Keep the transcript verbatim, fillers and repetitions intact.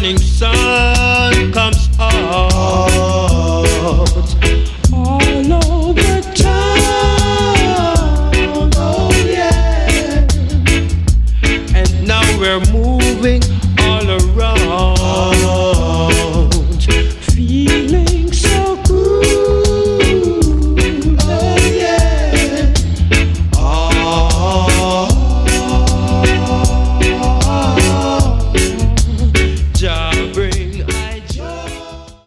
morning sun comes out all over town, oh yeah. And now we're moving